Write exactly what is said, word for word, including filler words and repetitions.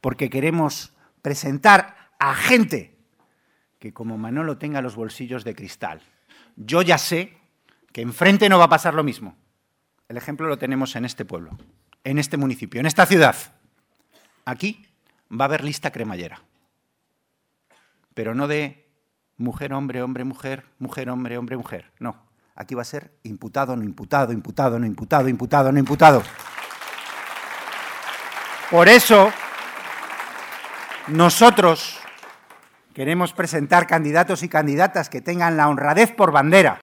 porque queremos presentar a gente que como Manolo tenga los bolsillos de cristal. Yo ya sé que enfrente no va a pasar lo mismo. El ejemplo lo tenemos en este pueblo, en este municipio, en esta ciudad. Aquí va a haber lista cremallera, pero no de mujer, hombre, hombre, mujer, mujer, hombre, hombre, mujer. No, aquí va a ser imputado, no imputado, imputado, no imputado, imputado, no imputado. Por eso, nosotros queremos presentar candidatos y candidatas que tengan la honradez por bandera.